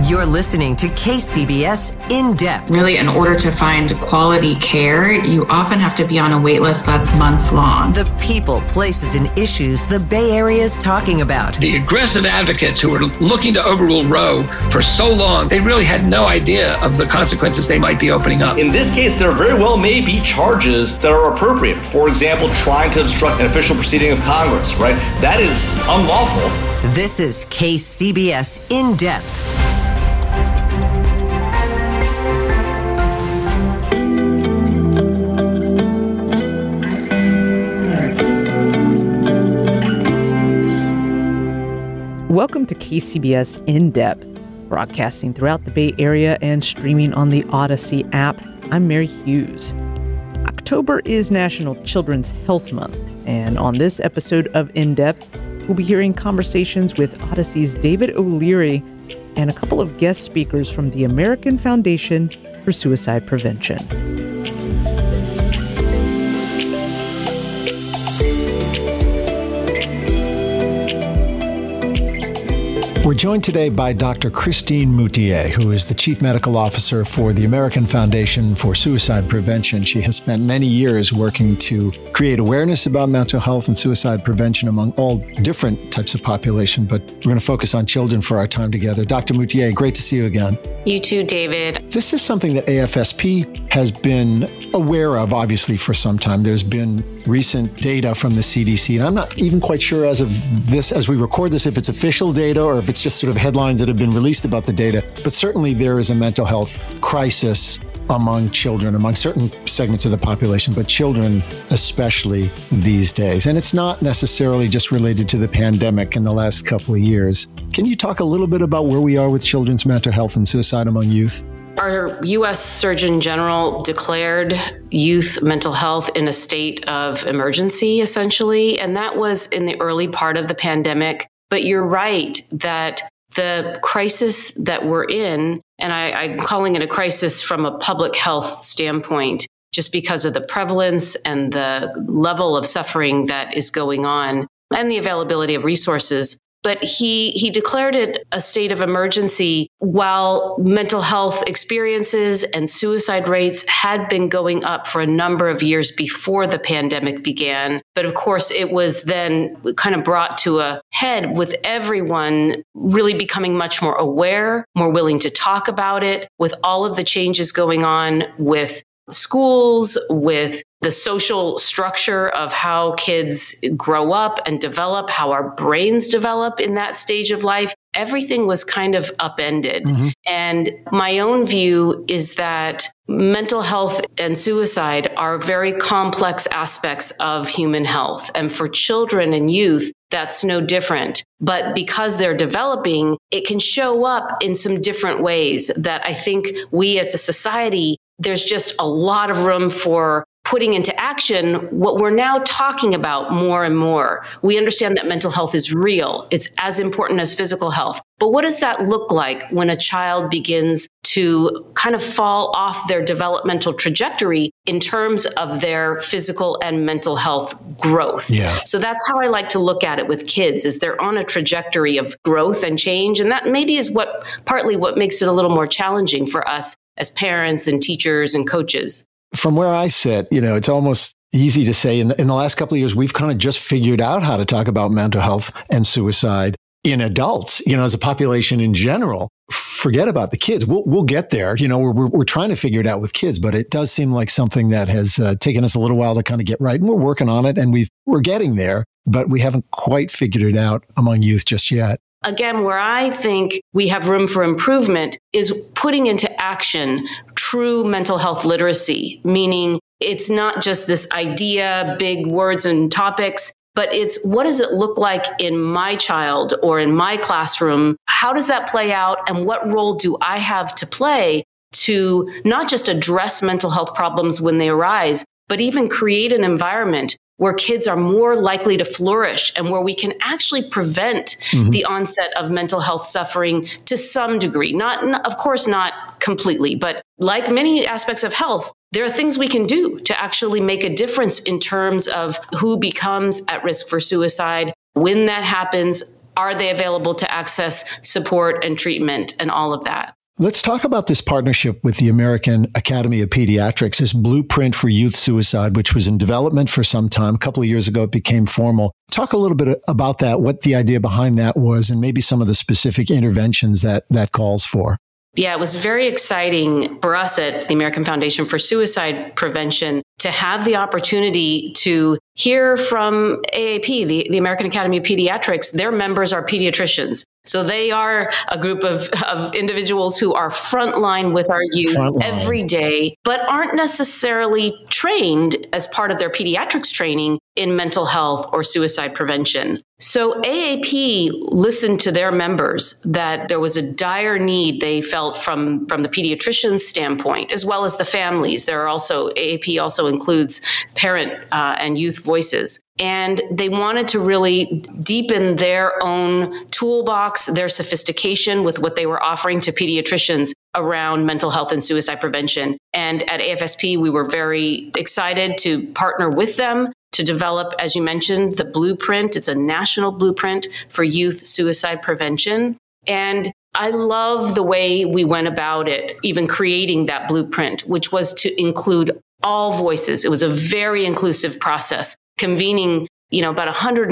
You're listening to KCBS In Depth. Really, in order to find quality care, you often have to be on a wait list that's months long. The people, places, and issues the Bay Area is talking about. The aggressive advocates who were looking to overrule Roe for so long, they really had no idea of the consequences they might be opening up. In this case, there very well may be charges that are appropriate. For example, trying to obstruct an official proceeding of Congress, right? That is unlawful. This is KCBS In Depth. Welcome to KCBS In Depth, broadcasting throughout the Bay Area and streaming on the Odyssey app. I'm Mary Hughes. October is National Children's Health Month, and on this episode of In Depth, we'll be hearing conversations with Odyssey's David O'Leary and a couple of guest speakers from the American Foundation for Suicide Prevention. We're joined today by Dr. Christine Moutier, who is the Chief Medical Officer for the American Foundation for Suicide Prevention. She has spent many years working to create awareness about mental health and suicide prevention among all different types of population, but we're going to focus on children for our time together. Dr. Moutier, great to see you again. You too, David. This is something that AFSP has been aware of, obviously, for some time. There's been recent data from the CDC, and I'm not even quite sure as we record this, if it's official data or if it's just sort of headlines that have been released about the data. But certainly there is a mental health crisis among children, among certain segments of the population, but children especially these days. And it's not necessarily just related to the pandemic in the last couple of years. Can you talk a little bit about where we are with children's mental health and suicide among youth? Our U.S. Surgeon General declared youth mental health in a state of emergency, essentially, and that was in the early part of the pandemic. But you're right that the crisis that we're in, and I'm calling it a crisis from a public health standpoint, just because of the prevalence and the level of suffering that is going on and the availability of resources. But he declared it a state of emergency while mental health experiences and suicide rates had been going up for a number of years before the pandemic began. But of course, it was then kind of brought to a head with everyone really becoming much more aware, more willing to talk about it, with all of the changes going on with schools, with the social structure of how kids grow up and develop, how our brains develop in that stage of life. Everything was kind of upended. Mm-hmm. And my own view is that mental health and suicide are very complex aspects of human health. And for children and youth, that's no different. But because they're developing, it can show up in some different ways that I think we as a society, there's just a lot of room for putting into action what we're now talking about more and more. We understand that mental health is real. It's as important as physical health. But what does that look like when a child begins to kind of fall off their developmental trajectory in terms of their physical and mental health growth? Yeah. So that's how I like to look at it with kids, is they're on a trajectory of growth and change. And that maybe is partly what makes it a little more challenging for us as parents and teachers and coaches. From where I sit, it's almost easy to say in the last couple of years, we've kind of just figured out how to talk about mental health and suicide in adults, as a population in general. Forget about the kids. We'll get there. We're trying to figure it out with kids, but it does seem like something that has taken us a little while to kind of get right. And we're working on it, and we're getting there, but we haven't quite figured it out among youth just yet. Again, where I think we have room for improvement is putting into action true mental health literacy, meaning it's not just this idea, big words and topics, but it's what does it look like in my child or in my classroom? How does that play out? And what role do I have to play to not just address mental health problems when they arise, but even create an environment where kids are more likely to flourish and where we can actually prevent the onset of mental health suffering to some degree. Of course, not completely, but like many aspects of health, there are things we can do to actually make a difference in terms of who becomes at risk for suicide, when that happens, Are they available to access support and treatment and all of that? Let's talk about this partnership with the American Academy of Pediatrics, this blueprint for youth suicide, which was in development for some time. A couple of years ago, it became formal. Talk a little bit about that, what the idea behind that was, and maybe some of the specific interventions that calls for. Yeah, it was very exciting for us at the American Foundation for Suicide Prevention to have the opportunity to hear from AAP, the American Academy of Pediatrics. Their members are pediatricians. So they are a group of individuals who are frontline with our youth every day, but aren't necessarily trained as part of their pediatrics training in mental health or suicide prevention. So AAP listened to their members that there was a dire need they felt from the pediatrician's standpoint, as well as the families. AAP also includes parent and youth voices. And they wanted to really deepen their own toolbox, their sophistication with what they were offering to pediatricians around mental health and suicide prevention. And at AFSP, we were very excited to partner with them to develop, as you mentioned, the blueprint. It's a national blueprint for youth suicide prevention. And I love the way we went about it, even creating that blueprint, which was to include all voices. It was a very inclusive process, convening, about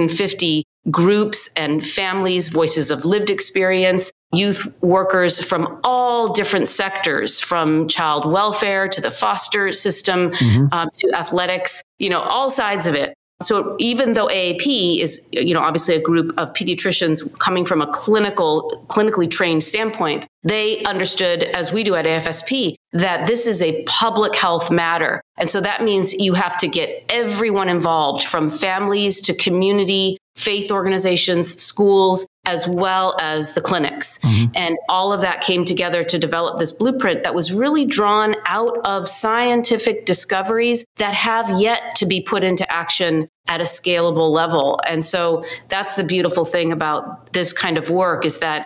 150 groups and families, voices of lived experience, youth workers from all different sectors, from child welfare to the foster system, to athletics, all sides of it. So even though AAP is, obviously a group of pediatricians coming from a clinically trained standpoint, they understood, as we do at AFSP, that this is a public health matter. And so that means you have to get everyone involved, from families to community, faith organizations, schools, as well as the clinics. And all of that came together to develop this blueprint that was really drawn out of scientific discoveries that have yet to be put into action at a scalable level. And so that's the beautiful thing about this kind of work, is that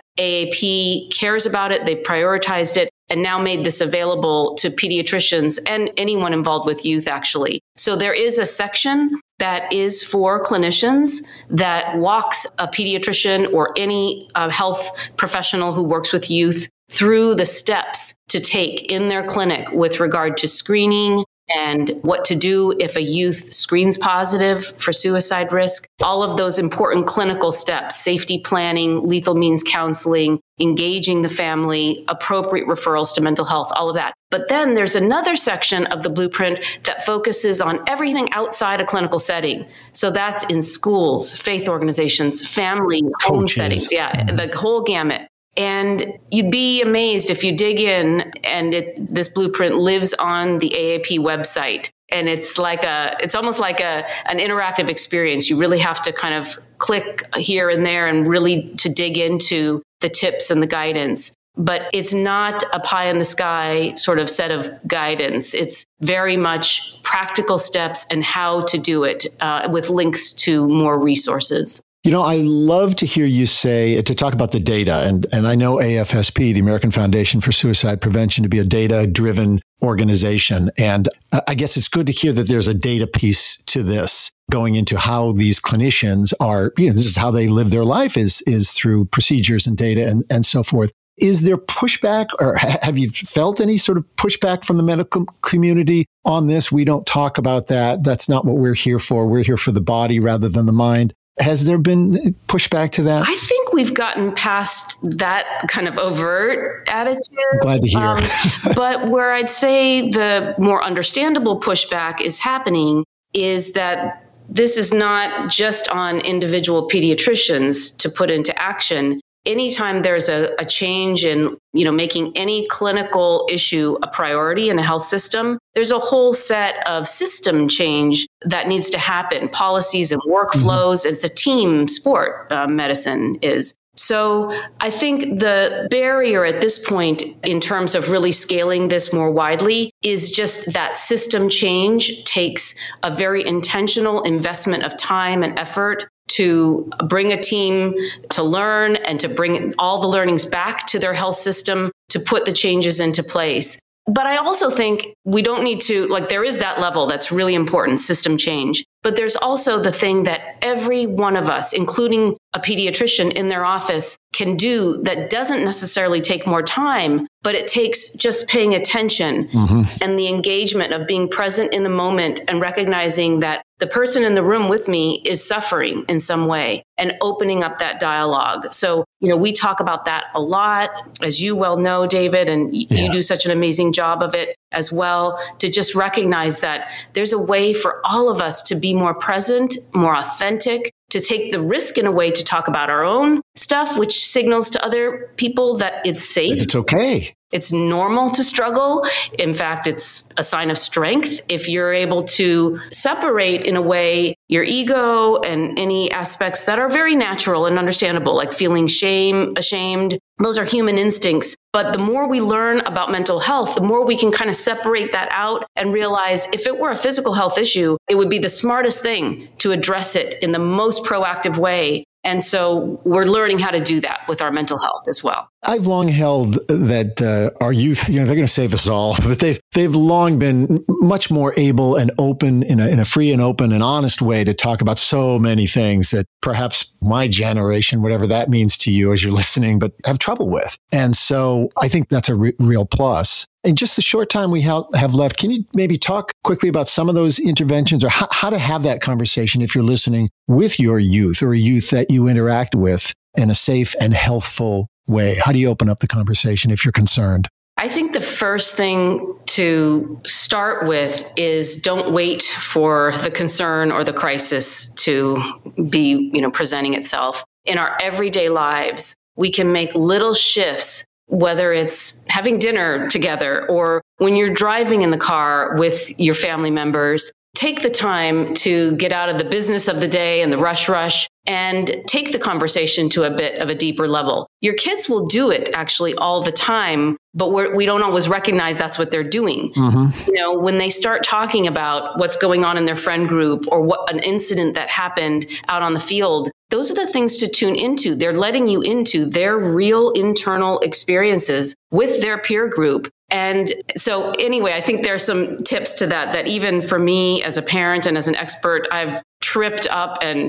AAP cares about it, they prioritized it, and now made this available to pediatricians and anyone involved with youth, actually. So there is a section that is for clinicians that walks a pediatrician or any health professional who works with youth through the steps to take in their clinic with regard to screening and what to do if a youth screens positive for suicide risk. All of those important clinical steps: safety planning, lethal means counseling, engaging the family, appropriate referrals to mental health, all of that. But then there's another section of the blueprint that focuses on everything outside a clinical setting. So that's in schools, faith organizations, family, home settings. Yeah, the whole gamut. And you'd be amazed if you dig in, and this blueprint lives on the AAP website. And it's almost like an interactive experience. You really have to kind of click here and there and really to dig into the tips and the guidance. But it's not a pie in the sky sort of set of guidance. It's very much practical steps and how to do it with links to more resources. I love to hear you say, to talk about the data, and I know AFSP, the American Foundation for Suicide Prevention, to be a data-driven organization. And I guess it's good to hear that there's a data piece to this, going into how these clinicians are, this is how they live their life, is through procedures and data and so forth. Is there pushback, or have you felt any sort of pushback from the medical community on this? We don't talk about that. That's not what we're here for. We're here for the body rather than the mind. Has there been pushback to that? I think we've gotten past that kind of overt attitude. Glad to hear. But where I'd say the more understandable pushback is happening is that this is not just on individual pediatricians to put into action. Anytime there's a change in, making any clinical issue a priority in a health system, there's a whole set of system change that needs to happen, policies and workflows. It's a team sport, medicine is. So I think the barrier at this point in terms of really scaling this more widely is just that system change takes a very intentional investment of time and effort to bring a team to learn and to bring all the learnings back to their health system to put the changes into place. But I also think we don't need to, there is that level that's really important, system change. But there's also the thing that every one of us, including a pediatrician in their office, can do that doesn't necessarily take more time, but it takes just paying attention and the engagement of being present in the moment and recognizing that the person in the room with me is suffering in some way and opening up that dialogue. So, we talk about that a lot, as you well know, David, and you do such an amazing job of it as well, to just recognize that there's a way for all of us to be more present, more authentic, to take the risk in a way to talk about our own stuff, which signals to other people that it's safe. It's okay. It's normal to struggle. In fact, it's a sign of strength if you're able to separate in a way your ego and any aspects that are very natural and understandable, like feeling shame, ashamed. Those are human instincts. But the more we learn about mental health, the more we can kind of separate that out and realize if it were a physical health issue, it would be the smartest thing to address it in the most proactive way. And so we're learning how to do that with our mental health as well. I've long held that our youth, they're going to save us all, but they've long been much more able and open in a free and open and honest way to talk about so many things that perhaps my generation, whatever that means to you as you're listening, but have trouble with. And so I think that's a real plus. In just the short time we have left, can you maybe talk quickly about some of those interventions or how to have that conversation if you're listening with your youth or a youth that you interact with in a safe and healthful way? How do you open up the conversation if you're concerned? I think the first thing to start with is don't wait for the concern or the crisis to be, presenting itself. In our everyday lives, we can make little shifts, whether it's having dinner together or when you're driving in the car with your family members. Take the time to get out of the business of the day and the rush and take the conversation to a bit of a deeper level. Your kids will do it actually all the time, but we don't always recognize that's what they're doing. When they start talking about what's going on in their friend group or what an incident that happened out on the field, those are the things to tune into. They're letting you into their real internal experiences with their peer group. And so anyway, I think there's some tips to that even for me as a parent and as an expert, I've tripped up and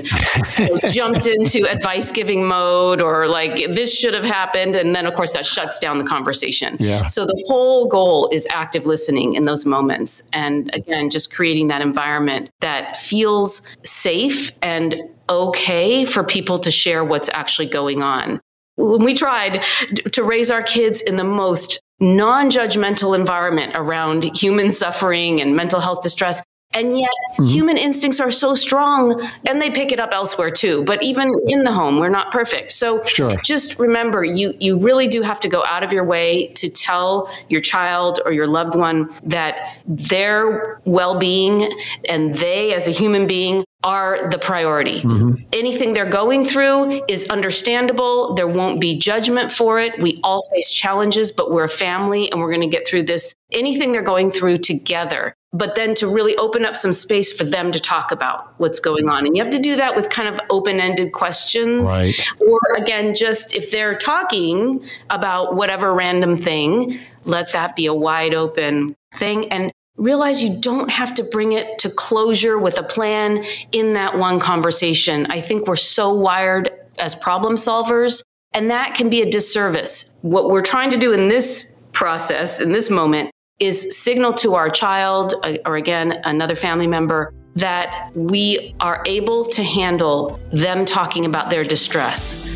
jumped into advice giving mode or like this should have happened. And then of course that shuts down the conversation. Yeah. So the whole goal is active listening in those moments. And again, just creating that environment that feels safe and okay for people to share what's actually going on. When we tried to raise our kids in the most non-judgmental environment around human suffering and mental health distress, and yet human instincts are so strong and they pick it up elsewhere too. But even in the home, we're not perfect. So just remember, you really do have to go out of your way to tell your child or your loved one that their well-being and they as a human being are the priority. Anything they're going through is understandable. There won't be judgment for it. We all face challenges, but we're a family and we're going to get through this, anything they're going through together. But then to really open up some space for them to talk about what's going on. And you have to do that with kind of open-ended questions. Right. Or again, just if they're talking about whatever random thing, let that be a wide open thing. And realize you don't have to bring it to closure with a plan in that one conversation. I think we're so wired as problem solvers, and that can be a disservice. What we're trying to do in this process, in this moment, is signal to our child, or again, another family member, that we are able to handle them talking about their distress.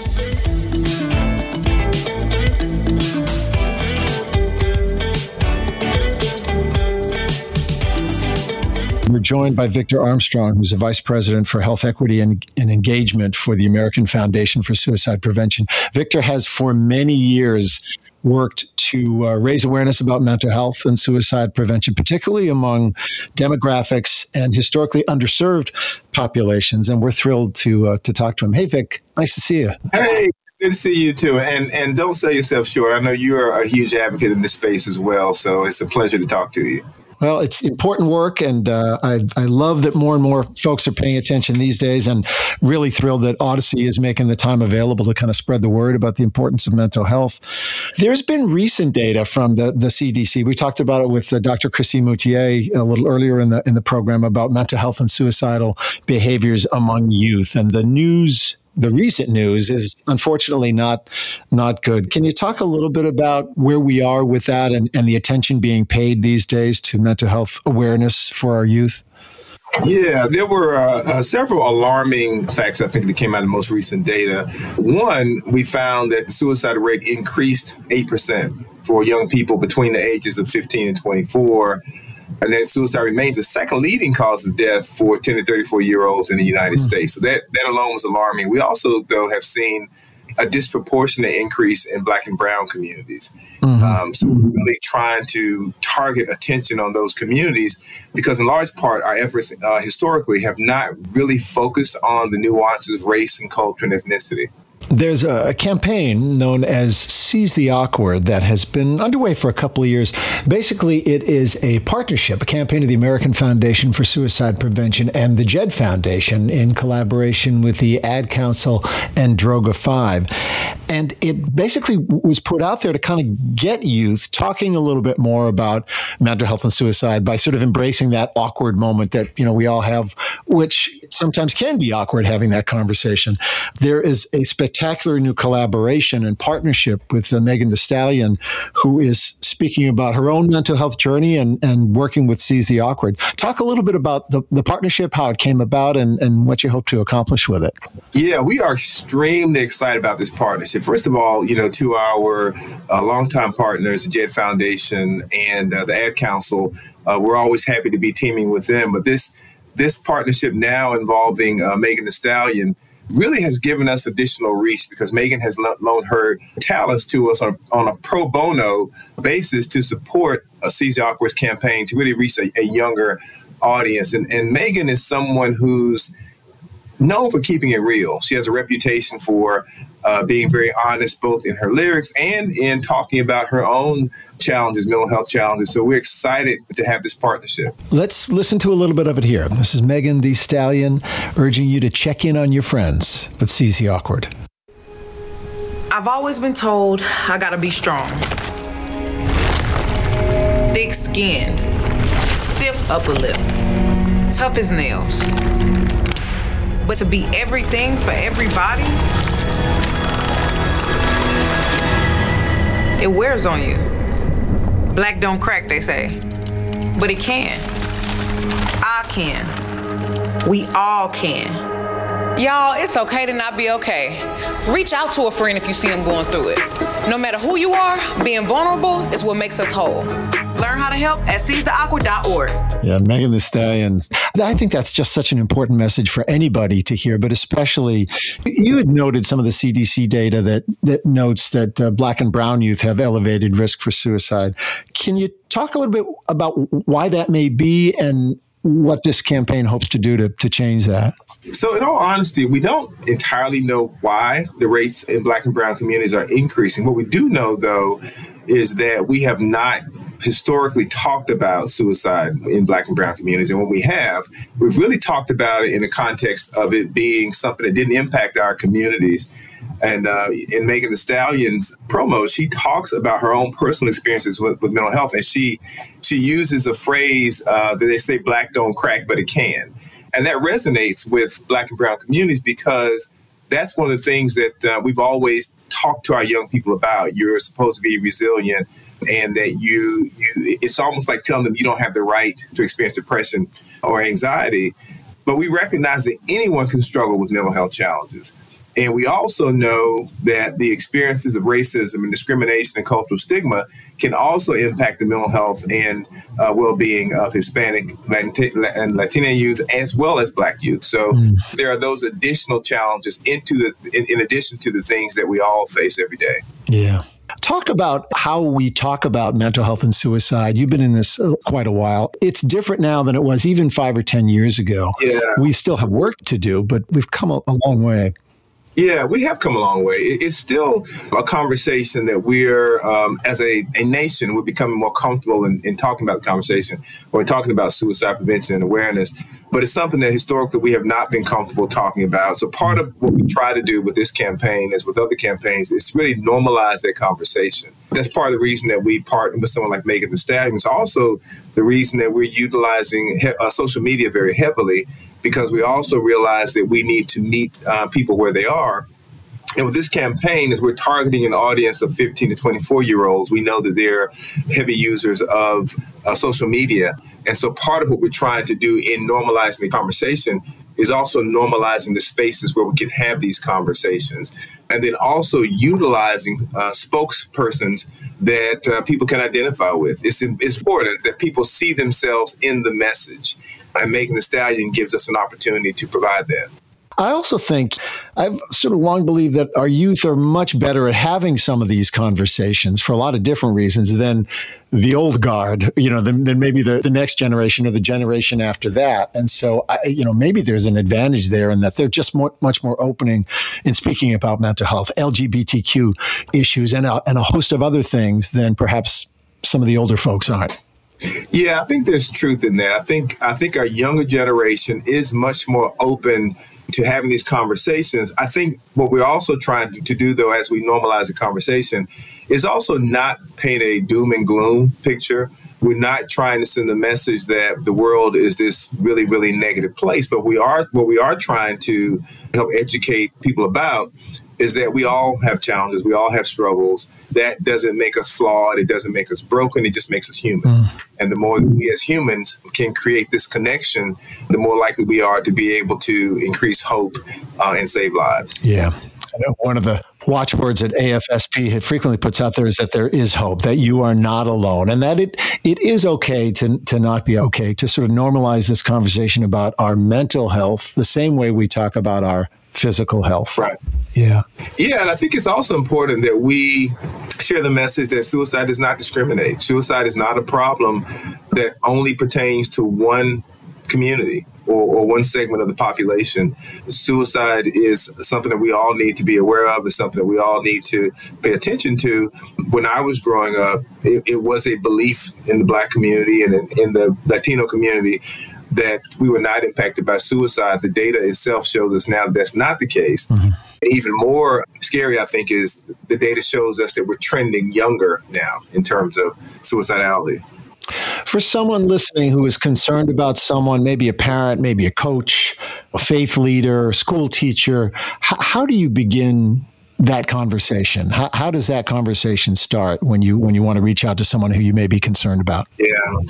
We're joined by Victor Armstrong, who's a vice president for health equity and engagement for the American Foundation for Suicide Prevention. Victor has for many years worked to raise awareness about mental health and suicide prevention, particularly among demographics and historically underserved populations. And we're thrilled to talk to him. Hey, Vic, nice to see you. Hey. Good to see you too. And don't sell yourself short. I know you're a huge advocate in this space as well. So it's a pleasure to talk to you. Well, it's important work, and I love that more and more folks are paying attention these days, and really thrilled that Odyssey is making the time available to kind of spread the word about the importance of mental health. There's been recent data from the CDC. We talked about it with Dr. Christine Moutier a little earlier in the program about mental health and suicidal behaviors among youth, and the recent news is unfortunately not good. Can you talk a little bit about where we are with that and the attention being paid these days to mental health awareness for our youth? Yeah, there were several alarming facts, I think, that came out of the most recent data. One, we found that the suicide rate increased 8% for young people between the ages of 15 and 24. And that suicide remains the second leading cause of death for 10 to 34-year-olds in the United States. So that alone was alarming. We also, though, have seen a disproportionate increase in Black and Brown communities. So we're really trying to target attention on those communities because, in large part, our efforts historically have not really focused on the nuances of race and culture and ethnicity. There's a campaign known as Seize the Awkward that has been underway for a couple of years. Basically, it is a partnership, a campaign of the American Foundation for Suicide Prevention and the JED Foundation in collaboration with the Ad Council and Droga 5. And it basically was put out there to kind of get youth talking a little bit more about mental health and suicide by sort of embracing that awkward moment that, we all have, which sometimes can be awkward having that conversation. There is a spectacular new collaboration and partnership with Megan Thee Stallion, who is speaking about her own mental health journey and working with Seize the Awkward. Talk a little bit about the partnership, how it came about, and what you hope to accomplish with it. Yeah, we are extremely excited about this partnership. First of all, to our longtime partners, the JED Foundation and the Ad Council, we're always happy to be teaming with them. But this partnership now involving Megan Thee Stallion really has given us additional reach because Megan has loaned her talents to us on a pro bono basis to support a Seize the Awkward's campaign to really reach a younger audience. And Megan is someone who's known for keeping it real. She has a reputation for being very honest, both in her lyrics and in talking about her own challenges, mental health challenges. So we're excited to have this partnership. Let's listen to a little bit of it here. This is Megan Thee Stallion urging you to check in on your friends with Seize the Awkward. I've always been told I gotta be strong, thick-skinned, stiff upper lip, tough as nails. But to be everything for everybody, it wears on you. Black don't crack, they say. But it can. I can. We all can. Y'all, it's okay to not be okay. Reach out to a friend if you see them going through it. No matter who you are, being vulnerable is what makes us whole. Learn how to help at seizetheawkward.org. Yeah, Megan Thee Stallion. I think that's just such an important message for anybody to hear, but especially, you had noted some of the CDC data that notes that Black and Brown youth have elevated risk for suicide. Can you talk a little bit about why that may be and what this campaign hopes to do to change that? So in all honesty, we don't entirely know why the rates in Black and Brown communities are increasing. What we do know, though, is that we have not historically talked about suicide in Black and Brown communities. And when we have, we've really talked about it in the context of it being something that didn't impact our communities. And in Megan Thee Stallion's promo, she talks about her own personal experiences with mental health. And she uses a phrase that they say, Black don't crack, but it can. And that resonates with Black and Brown communities because that's one of the things that we've always talked to our young people about. You're supposed to be resilient, and that it's almost like telling them you don't have the right to experience depression or anxiety. But we recognize that anyone can struggle with mental health challenges. And we also know that the experiences of racism and discrimination and cultural stigma can also impact the mental health and well-being of Hispanic and Latina youth as well as Black youth. So there are those additional challenges in addition to the things that we all face every day. Yeah. Talk about how we talk about mental health and suicide. You've been in this quite a while. It's different now than it was even 5 or 10 years ago. Yeah. We still have work to do, but we've come a long way. Yeah, we have come a long way. It's still a conversation that we're, as a nation, we're becoming more comfortable in talking about the conversation or talking about suicide prevention and awareness. But it's something that historically we have not been comfortable talking about. So part of what we try to do with this campaign, as with other campaigns, is to really normalize that conversation. That's part of the reason that we partner with someone like Megan Thee Stallion. It's also the reason that we're utilizing social media very heavily, because we also realize that we need to meet people where they are. And with this campaign, as we're targeting an audience of 15 to 24-year-olds, we know that they're heavy users of social media. And so part of what we're trying to do in normalizing the conversation is also normalizing the spaces where we can have these conversations. And then also utilizing spokespersons that people can identify with. It's important that people see themselves in the message. And Megan Thee Stallion gives us an opportunity to provide that. I also think I've sort of long believed that our youth are much better at having some of these conversations for a lot of different reasons than the old guard, than maybe the next generation or the generation after that. And so, maybe there's an advantage there in that they're just much more opening in speaking about mental health, LGBTQ issues, and a host of other things than perhaps some of the older folks aren't. Yeah, I think there's truth in that. I think our younger generation is much more open to having these conversations. I think what we're also trying to do, though, as we normalize the conversation, is also not paint a doom and gloom picture. We're not trying to send the message that the world is this really, really negative place. But what we are trying to help educate people about is that we all have challenges. We all have struggles. That doesn't make us flawed. It doesn't make us broken. It just makes us human. And the more we as humans can create this connection, the more likely we are to be able to increase hope and save lives. Yeah. I know one of the watchwords that AFSP frequently puts out there is that there is hope, that you are not alone, and that it is okay to not be okay, to sort of normalize this conversation about our mental health the same way we talk about our physical health. Right. Yeah. Yeah, and I think it's also important that we share the message that suicide does not discriminate. Suicide is not a problem that only pertains to one community or one segment of the population. Suicide is something that we all need to be aware of. It's something that we all need to pay attention to. When I was growing up, it was a belief in the Black community and in the Latino community that we were not impacted by suicide. The data itself shows us now that that's not the case. Mm-hmm. Even more scary, I think, is the data shows us that we're trending younger now in terms of suicidality. For someone listening who is concerned about someone, maybe a parent, maybe a coach, a faith leader, school teacher, how do you begin that conversation? How does that conversation start when you want to reach out to someone who you may be concerned about? Yeah,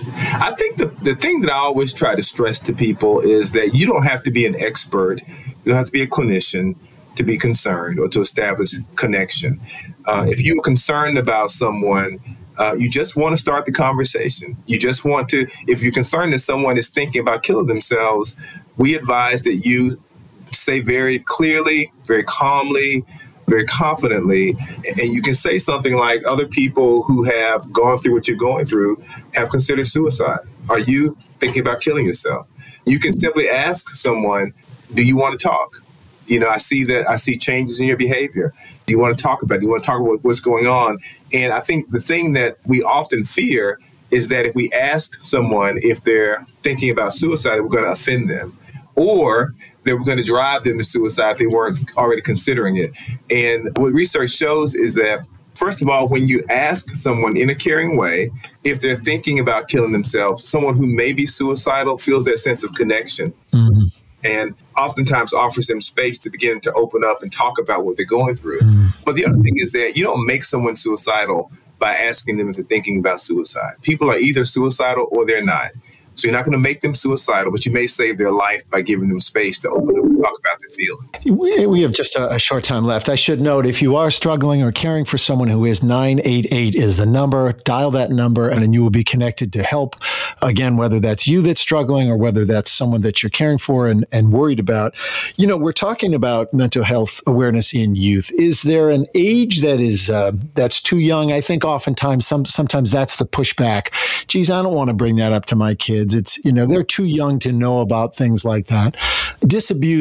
I think the thing that I always try to stress to people is that you don't have to be an expert. You don't have to be a clinician to be concerned or to establish connection. If you're concerned about someone, you just want to start the conversation. You just want to, if you're concerned that someone is thinking about killing themselves, we advise that you say very clearly, very calmly, very confidently, and you can say something like, other people who have gone through what you're going through have considered suicide. Are you thinking about killing yourself? You can simply ask someone, do you want to talk? I see changes in your behavior. Do you want to talk about it? Do you want to talk about what's going on? And I think the thing that we often fear is that if we ask someone if they're thinking about suicide, we're going to offend them, or that we're going to drive them to suicide if they weren't already considering it. And what research shows is that, first of all, when you ask someone in a caring way if they're thinking about killing themselves, someone who may be suicidal feels that sense of connection. Mm-hmm. And oftentimes offers them space to begin to open up and talk about what they're going through. But the other thing is that you don't make someone suicidal by asking them if they're thinking about suicide. People are either suicidal or they're not. So you're not going to make them suicidal, but you may save their life by giving them space to open up and talk about their feelings. We have just a short time left. I should note, if you are struggling or caring for someone who is, 988 is the number. Dial that number and you will be connected to help. Again, whether that's you that's struggling or whether that's someone that you're caring for and worried about. We're talking about mental health awareness in youth. Is there an age that is that's too young? I think oftentimes, sometimes that's the pushback. Geez, I don't want to bring that up to my kids. It's, they're too young to know about things like that. Disabuse me of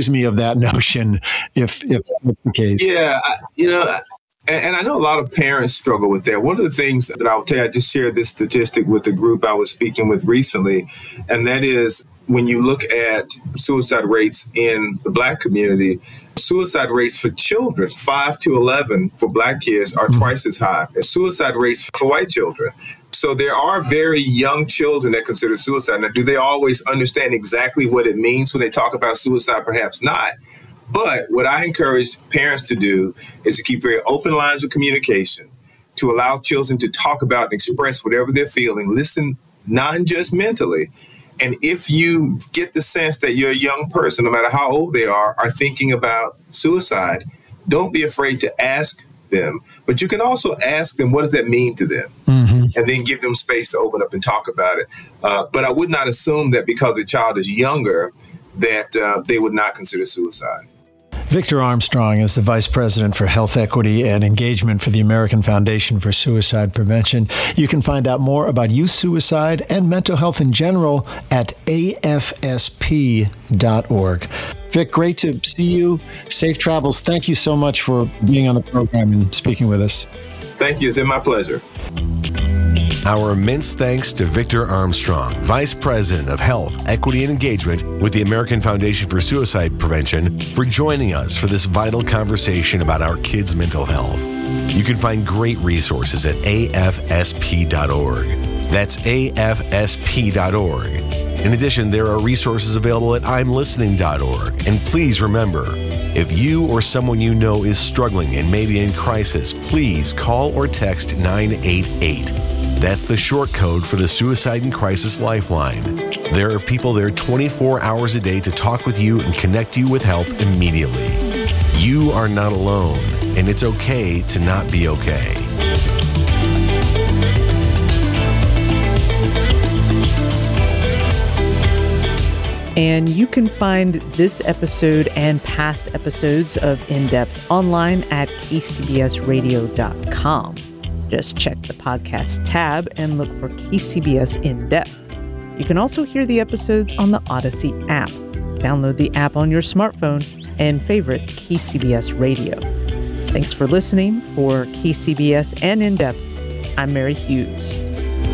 that notion if that's the case. Yeah, and I know a lot of parents struggle with that. One of the things that I'll tell you, I just shared this statistic with the group I was speaking with recently, and that is when you look at suicide rates in the Black community, suicide rates for children, 5 to 11 for Black kids, are twice as high as suicide rates for white children. So there are very young children that consider suicide. Now, do they always understand exactly what it means when they talk about suicide? Perhaps not. But what I encourage parents to do is to keep very open lines of communication, to allow children to talk about and express whatever they're feeling, listen non-judgmentally. And if you get the sense that your young person, no matter how old they are thinking about suicide, don't be afraid to ask them. But you can also ask them, what does that mean to them? And then give them space to open up and talk about it. But I would not assume that because the child is younger, that they would not consider suicide. Victor Armstrong is the Vice President for Health Equity and Engagement for the American Foundation for Suicide Prevention. You can find out more about youth suicide and mental health in general at afsp.org. Vic, great to see you. Safe travels. Thank you so much for being on the program and speaking with us. Thank you. It's been my pleasure. Our immense thanks to Victor Armstrong, Vice President of Health, Equity, and Engagement with the American Foundation for Suicide Prevention, for joining us for this vital conversation about our kids' mental health. You can find great resources at afsp.org. That's afsp.org. In addition, there are resources available at imlistening.org. And please remember, if you or someone you know is struggling and maybe in crisis, please call or text 988. That's the short code for the Suicide and Crisis Lifeline. There are people there 24 hours a day to talk with you and connect you with help immediately. You are not alone, and it's okay to not be okay. And you can find this episode and past episodes of In Depth online at kcbsradio.com. Just check the podcast tab and look for KCBS In Depth. You can also hear the episodes on the Odyssey app. Download the app on your smartphone and favorite KCBS Radio. Thanks for listening. For KCBS and In Depth, I'm Mary Hughes.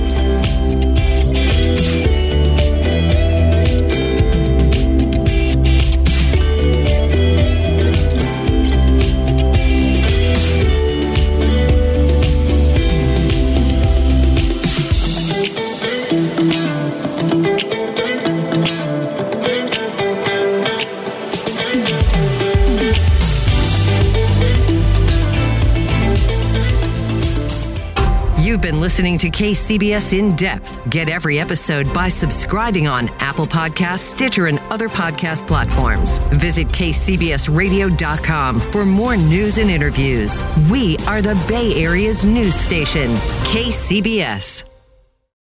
Listening to KCBS In Depth. Get every episode by subscribing on Apple Podcasts, Stitcher, and other podcast platforms. Visit kcbsradio.com for more news and interviews. We are the Bay Area's news station, KCBS.